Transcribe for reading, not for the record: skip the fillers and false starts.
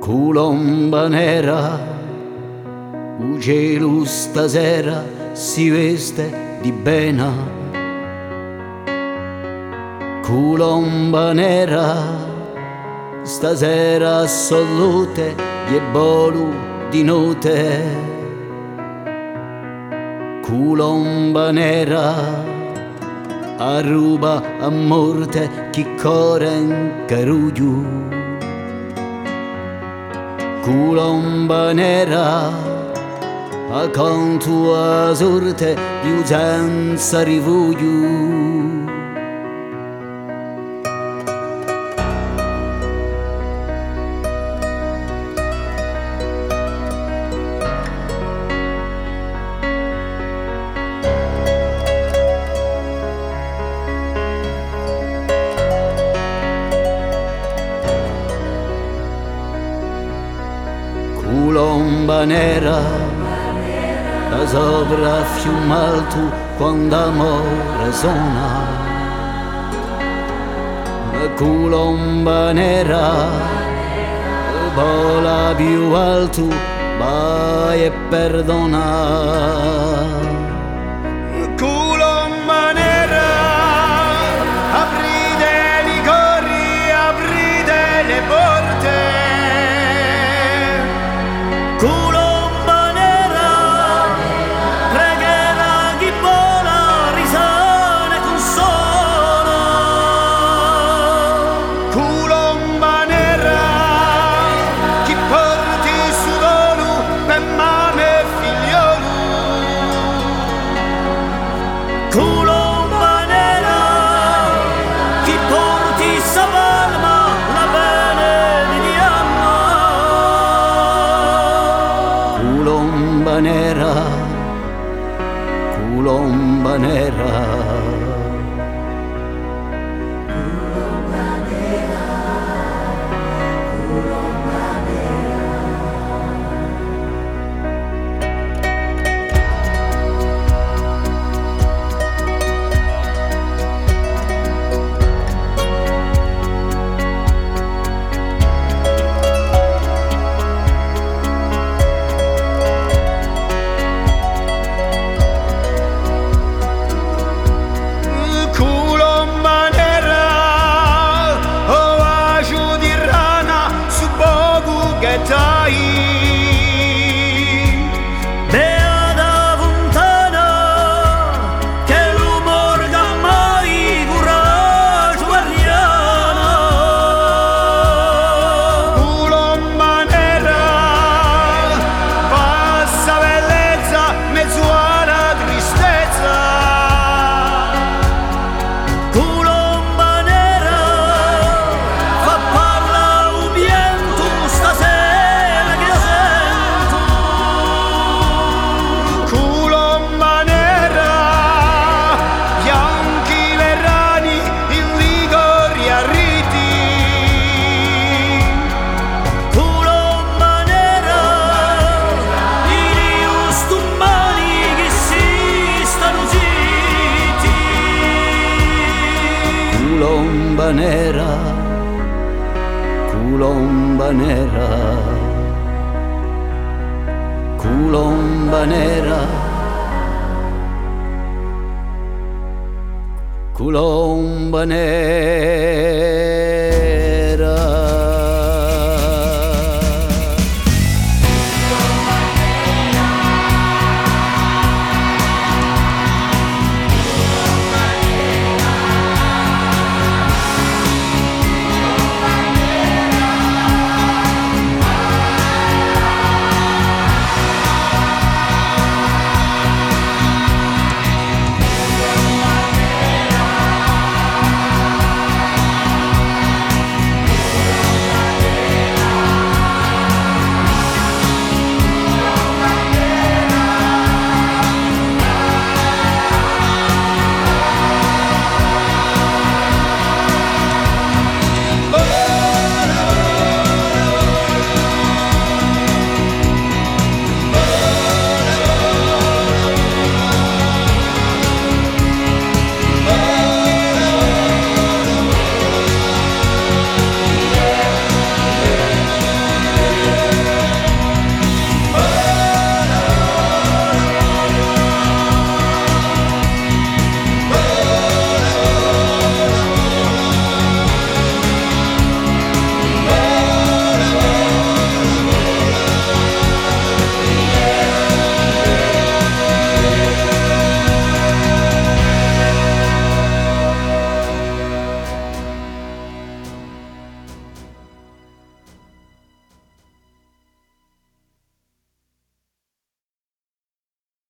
Colomba nera, il cielo stasera si veste di bena. Colomba nera, stasera salute e bolu di notte. Colomba nera, arruba a morte chi corre in caruglio. Colomba nera, accanto a sorte di usanza rifuglio. Colomba nera, da sopra fiume alto quando amore suona. Colomba nera, vola più alto, vai e perdona. Colomba nera, aprite i cori, aprite le porte. Colomba nera, pregherà chi vola, risane consola. Colomba nera, chi porti su dolu per mamma e figliolo. Colomba nera, chi porti sa palma, la benediamo. Colomba nera, colomba nera. Colomba nera, oh aciu di rana su poco che tai. Beata fontana, che l'umor che mai coraggio guardiana. Colomba nera, passa bellezza, mezzuana tristezza. Colomba nera, fa parla un viento stasera che sento. Colomba nera, bianchi verrani in Liguria riti. Colomba nera, i ustumani che si stanno zitti. Colomba nera, colomba nera, colomba nera, colomba nera.